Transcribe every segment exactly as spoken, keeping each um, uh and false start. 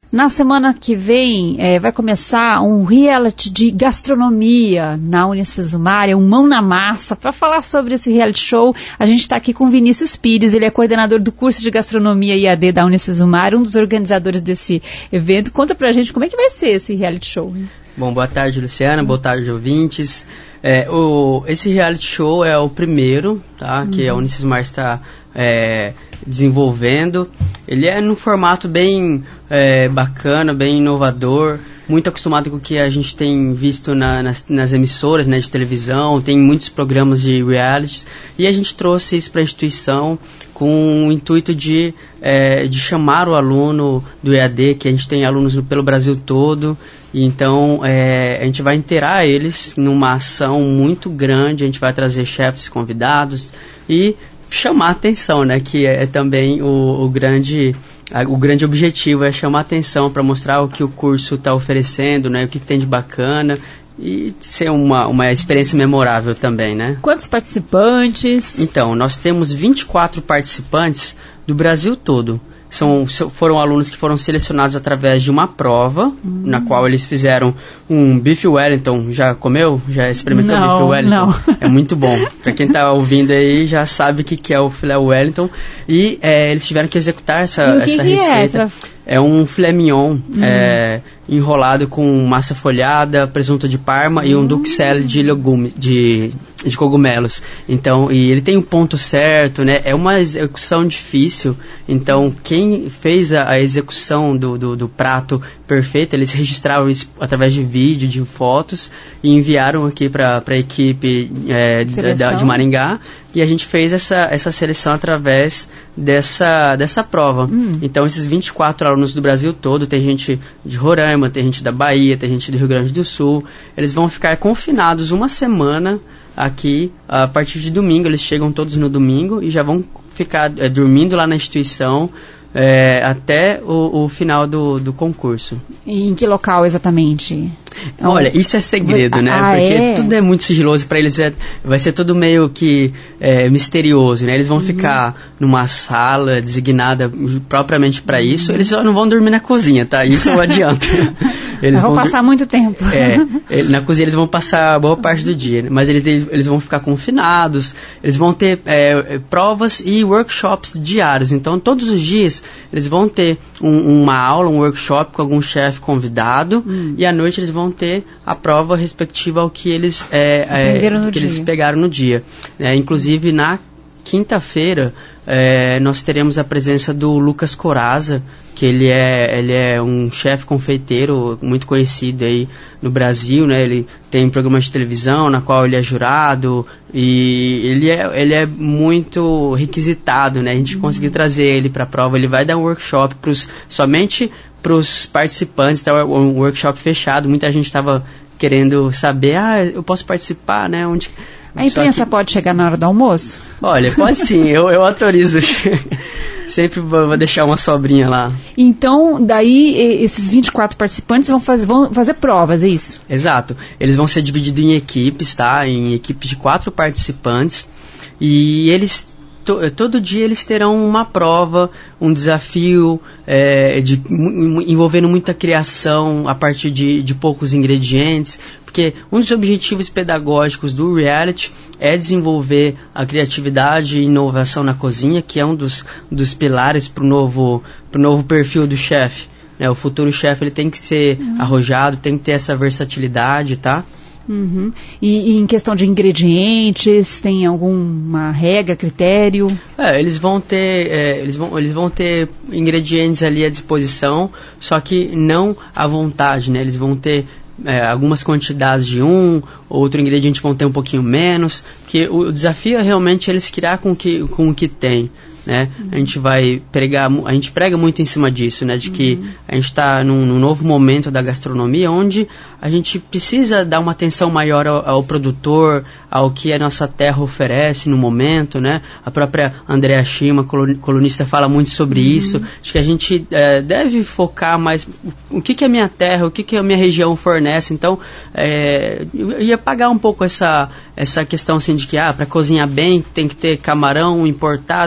Na semana que vem é, vai começar um reality de gastronomia na Unicesumar, um mão na massa. Para falar sobre esse reality show, a gente está aqui com Vinícius Pires, ele é coordenador do curso de gastronomia I A D da Unicesumar, um dos organizadores desse evento. Conta pra gente como é que vai ser esse reality show. Bom, boa tarde, Luciana, boa tarde, ouvintes. É, o, esse reality show é o primeiro, tá, uhum. que a Unicesumar está é, desenvolvendo. Ele é num formato bem é, bacana, bem inovador, muito acostumado com o que a gente tem visto na, nas, nas emissoras, né, de televisão, tem muitos programas de reality, e a gente trouxe isso para a instituição com o intuito de, é, de chamar o aluno do E A D, que a gente tem alunos no, pelo Brasil todo, e então é, a gente vai inteirar eles numa ação muito grande, a gente vai trazer chefes convidados e chamar a atenção, né, que é, é também o, o grande... O grande objetivo é chamar a atenção para mostrar o que o curso está oferecendo, né, o que tem de bacana e ser uma, uma experiência memorável também, né? Quantos participantes? Então, nós temos vinte e quatro participantes do Brasil todo. São, foram alunos que foram selecionados através de uma prova, hum. na qual eles fizeram um bife Wellington. Já comeu? Já experimentou o bife Wellington? Não. É muito bom. Para quem está ouvindo aí, já sabe o que, que é o filé Wellington. E é, eles tiveram que executar essa, essa que receita. Que é? É um filé mignon hum. é, enrolado com massa folhada, presunto de parma hum. e um duxelle de legume, de, de cogumelos. Então, e ele tem um ponto certo, né? É uma execução difícil. Então, quem fez a, a execução do, do, do prato perfeito, eles registraram isso através de vídeo, de fotos, e enviaram aqui para a equipe é, de, de Maringá. E a gente fez essa, essa seleção através dessa, dessa prova. Hum. Então, esses vinte e quatro alunos do Brasil todo, tem gente de Roraima, tem gente da Bahia, tem gente do Rio Grande do Sul, eles vão ficar confinados uma semana aqui, a partir de domingo. Eles chegam todos no domingo e já vão ficar é, dormindo lá na instituição é, até o, o final do, do concurso. E em que local exatamente? Olha, isso é segredo, né? Ah, Porque é? tudo é muito sigiloso, para eles é, vai ser tudo meio que é, misterioso, né? Eles vão uhum. ficar numa sala designada propriamente para isso. Eles só não vão dormir na cozinha, tá? Isso eu adianto. Eles vão, vão passar muito tempo. É, na cozinha eles vão passar boa parte do dia, né? Mas eles, eles vão ficar confinados, eles vão ter é, provas e workshops diários. Então, todos os dias, eles vão ter um, uma aula, um workshop com algum chefe convidado, hum. e à noite eles vão ter a prova respectiva ao que eles, é, é, que eles pegaram no dia. É, inclusive, na quinta-feira, é, nós teremos a presença do Lucas Coraza, que ele é, ele é um chefe confeiteiro muito conhecido aí no Brasil, né? Ele tem programas de televisão na qual ele é jurado e ele é, ele é muito requisitado, né? A gente uhum. conseguiu trazer ele para a prova. Ele vai dar um workshop pros, somente para os participantes, tá? Um workshop fechado. Muita gente estava querendo saber, ah, eu posso participar, né? Onde... A imprensa que... pode chegar na hora do almoço? Olha, pode sim, eu, eu autorizo. Sempre vou, vou deixar uma sobrinha lá. Então, daí, esses vinte e quatro participantes vão fazer, vão fazer provas, é isso? Exato. Eles vão ser divididos em equipes, tá? Em equipes de quatro participantes. E eles... todo dia eles terão uma prova, um desafio é, de, envolvendo muita criação a partir de, de poucos ingredientes, porque um dos objetivos pedagógicos do reality é desenvolver a criatividade e inovação na cozinha, que é um dos, dos pilares para o novo, pro novo perfil do chefe. Né? O futuro chefe ele tem que ser uhum. arrojado, tem que ter essa versatilidade, tá? Uhum. E, e em questão de ingredientes, tem alguma regra, critério? É, eles vão ter, é, eles vão, eles vão ter ingredientes ali à disposição, só que não à vontade, né? Eles vão ter é, algumas quantidades de um, outro ingrediente vão ter um pouquinho menos, porque o, o desafio é realmente eles criar com, que, com o que tem. Né? Uhum. A gente vai pregar, a gente prega muito em cima disso, né? De que uhum. a gente está num, num novo momento da gastronomia onde a gente precisa dar uma atenção maior ao, ao produtor, ao que a nossa terra oferece no momento, né? A própria Andrea Shima, colunista, fala muito sobre uhum. isso, de que a gente é, deve focar mais o que, que a minha terra, o que, que a minha região fornece. Então, é, eu ia apagar um pouco essa, essa questão assim de que ah, para cozinhar bem tem que ter camarão importado com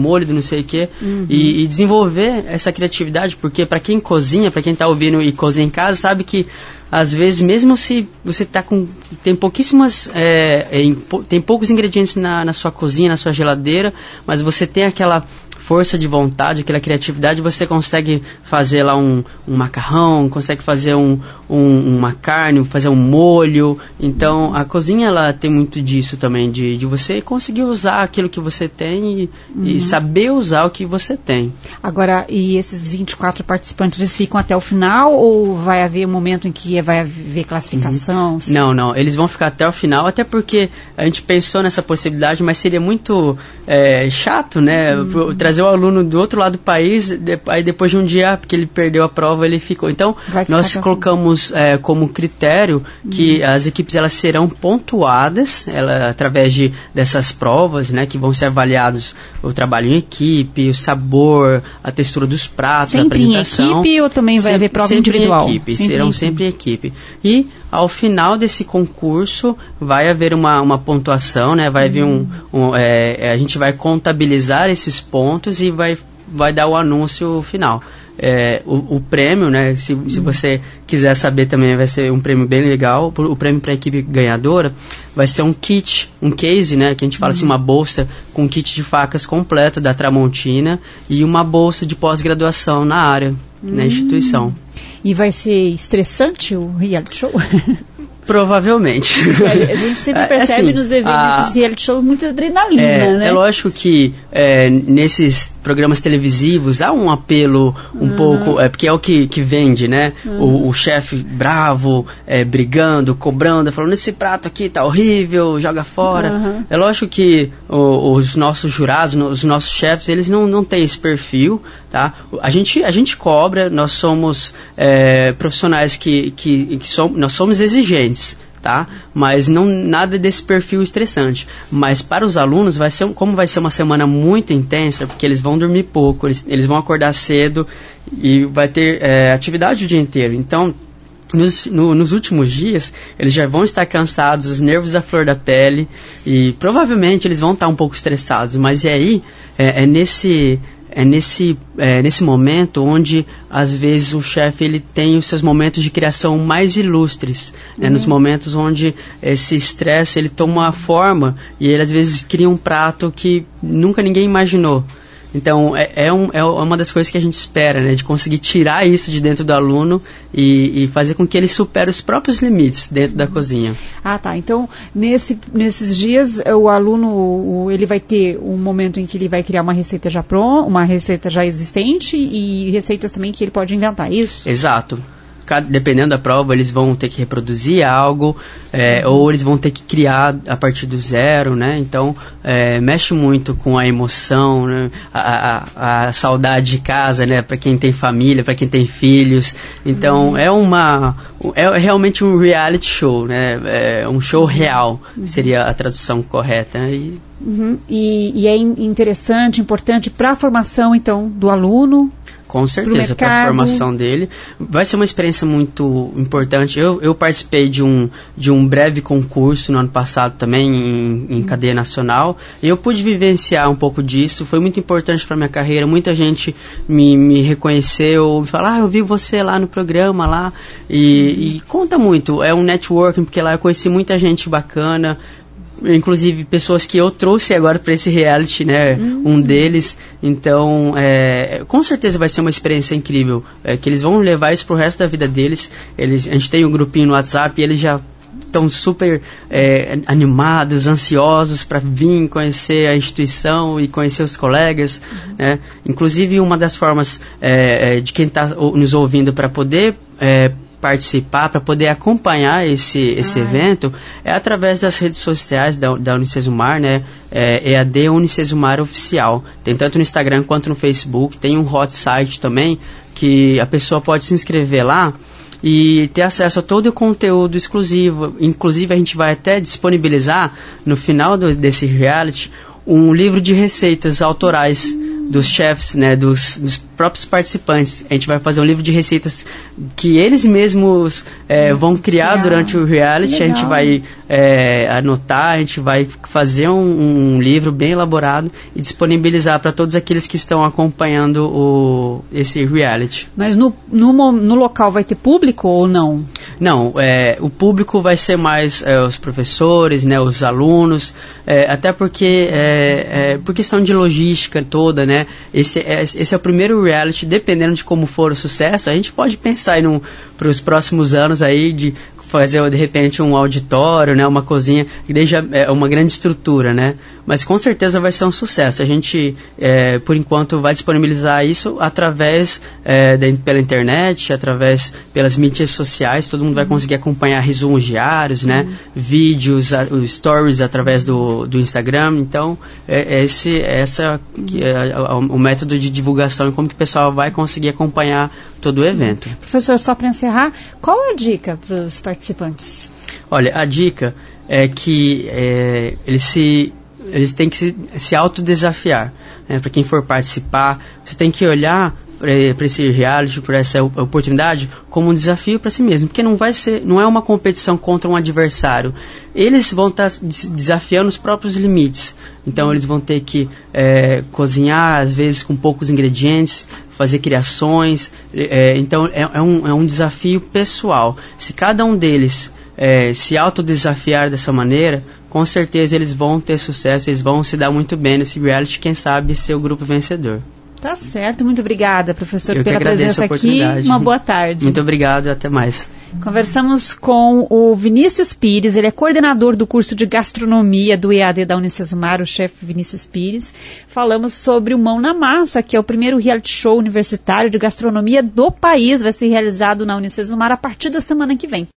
molho do não sei o que, uhum. e, e desenvolver essa criatividade, porque para quem cozinha, para quem está ouvindo e cozinha em casa, sabe que às vezes, mesmo se você tá com, tem pouquíssimas, é, é, tem poucos ingredientes na, na sua cozinha, na sua geladeira, mas você tem aquela força de vontade, aquela criatividade, você consegue fazer lá um, um macarrão, consegue fazer um, um, uma carne, fazer um molho. Então, a cozinha, ela tem muito disso também, de, de você conseguir usar aquilo que você tem e, uhum. e saber usar o que você tem. Agora, e esses vinte e quatro participantes, eles ficam até o final ou vai haver um momento em que vai haver classificação? Uhum. Não, não, eles vão ficar até o final, até porque a gente pensou nessa possibilidade, mas seria muito é, chato, né, uhum. trazer o aluno do outro lado do país, de, aí depois de um dia, porque ele perdeu a prova, ele ficou. Então, nós colocamos é, como critério que uhum. as equipes elas serão pontuadas ela, através de, dessas provas, né, que vão ser avaliados o trabalho em equipe, o sabor, a textura dos pratos, sempre a apresentação. Sempre em equipe ou também vai sempre, haver prova sempre individual? Em equipe, sempre serão em sempre em equipe. E, ao final desse concurso, vai haver uma, uma pontuação, né, vai uhum. haver um... um é, a gente vai contabilizar esses pontos e vai, vai dar o anúncio final. É, o, o prêmio, né, se, uhum. se você quiser saber também, vai ser um prêmio bem legal. O prêmio para a equipe ganhadora vai ser um kit, um case, né, que a gente fala uhum. assim, uma bolsa com um kit de facas completo da Tramontina e uma bolsa de pós-graduação na área, uhum. na instituição. E vai ser estressante o reality show? Provavelmente. A gente sempre percebe é, assim, nos eventos a, reality shows muita adrenalina, é, né? É lógico que é, nesses programas televisivos há um apelo um uhum. pouco, é, porque é o que, que vende, né? Uhum. O, o chefe bravo, é, brigando, cobrando, falando, esse prato aqui tá horrível, joga fora. Uhum. É lógico que o, os nossos jurados, os nossos chefes, eles não, não têm esse perfil, tá? A gente, a gente cobra, nós somos é, profissionais que, que, que somos, nós somos exigentes. Tá? Mas não nada desse perfil estressante. Mas para os alunos, vai ser, como vai ser uma semana muito intensa, porque eles vão dormir pouco, eles, eles vão acordar cedo e vai ter é, atividade o dia inteiro. Então, nos, no, nos últimos dias, eles já vão estar cansados, os nervos à flor da pele e provavelmente eles vão estar um pouco estressados. Mas e aí, é, é nesse... É nesse, é nesse momento onde, às vezes, o chefe ele tem os seus momentos de criação mais ilustres. Uhum. Né? Nos momentos onde esse estresse ele toma forma e ele, às vezes, cria um prato que nunca ninguém imaginou. Então, é, é, um, é uma das coisas que a gente espera, né? De conseguir tirar isso de dentro do aluno e, e fazer com que ele supere os próprios limites dentro da cozinha. Ah, tá. Então, nesse, nesses dias, o aluno o, ele vai ter um momento em que ele vai criar uma receita já pronta, uma receita já existente e receitas também que ele pode inventar, isso? Exato. Dependendo da prova, eles vão ter que reproduzir algo, é, ou eles vão ter que criar a partir do zero, né? Então, é, mexe muito com a emoção, né? a, a, a saudade de casa, né? Para quem tem família, para quem tem filhos. Então, uhum. é uma... É realmente um reality show, né? É um show real, uhum. seria a tradução correta, né? E, uhum. e, e é interessante, importante para a formação, então, do aluno. Com certeza, para a formação dele. Vai ser uma experiência muito importante. Eu, eu participei de um, de um breve concurso no ano passado também, em, em cadeia nacional. E eu pude vivenciar um pouco disso. Foi muito importante para a minha carreira. Muita gente me, me reconheceu, me falou, ah, eu vi você lá no programa lá. E, e conta muito. É um networking, porque lá eu conheci muita gente bacana. Inclusive pessoas que eu trouxe agora para esse reality, né, uhum. um deles. Então, é, com certeza vai ser uma experiência incrível, é, que eles vão levar isso pro resto da vida deles. Eles, a gente tem um grupinho no WhatsApp e eles já estão super é, animados, ansiosos para vir conhecer a instituição e conhecer os colegas, uhum. né? Inclusive, uma das formas é, de quem está nos ouvindo para poder é, participar, para poder acompanhar esse, esse ah, evento, é através das redes sociais da, da Unicesumar, né? É, E A D Unicesumar Oficial. Tem tanto no Instagram quanto no Facebook. Tem um hot site também, que a pessoa pode se inscrever lá e ter acesso a todo o conteúdo exclusivo. Inclusive, a gente vai até disponibilizar, no final do, desse reality, um livro de receitas autorais dos chefs, né, dos, dos próprios participantes. A gente vai fazer um livro de receitas que eles mesmos é, vão criar Criar. durante o reality. A gente vai é, anotar, a gente vai fazer um, um livro bem elaborado e disponibilizar para todos aqueles que estão acompanhando o, esse reality. Mas no, no, no local vai ter público ou não? Não, é, o público vai ser mais é, os professores, né, os alunos, é, até porque é, é, por questão de logística toda, né, esse é, esse é o primeiro reality. Dependendo de como for o sucesso, a gente pode pensar para os próximos anos aí de fazer de repente um auditório, né, uma cozinha, que deixa é, uma grande estrutura, né, mas com certeza vai ser um sucesso. A gente, é, por enquanto, vai disponibilizar isso através é, da, pela internet, através pelas mídias sociais. Todo mundo vai conseguir acompanhar resumos diários, né, uhum. vídeos, a, stories através do, do Instagram. Então, é, esse essa que é, o método de divulgação e como que o pessoal vai conseguir acompanhar todo o evento. Professor, só para encerrar, qual é a dica para os participantes? Olha, a dica é que é, eles, se, eles têm que se, se autodesafiar. Né? Para quem for participar, você tem que olhar para esse reality, para essa oportunidade, como um desafio para si mesmo, porque não vai ser, não é uma competição contra um adversário. Eles vão estar desafiando os próprios limites. Então eles vão ter que é, cozinhar, às vezes com poucos ingredientes, fazer criações. É, então é, é, um, é um desafio pessoal. Se cada um deles é, se autodesafiar dessa maneira, com certeza eles vão ter sucesso, eles vão se dar muito bem nesse reality, quem sabe ser o grupo vencedor. Tá certo, muito obrigada, professor, Eu pela presença aqui. Uma boa tarde. Muito obrigado e até mais. Conversamos com o Vinícius Pires, ele é coordenador do curso de gastronomia do E A D da Unicesumar, o chefe Vinícius Pires. Falamos sobre o Mão na Massa, que é o primeiro reality show universitário de gastronomia do país, vai ser realizado na Unicesumar a partir da semana que vem.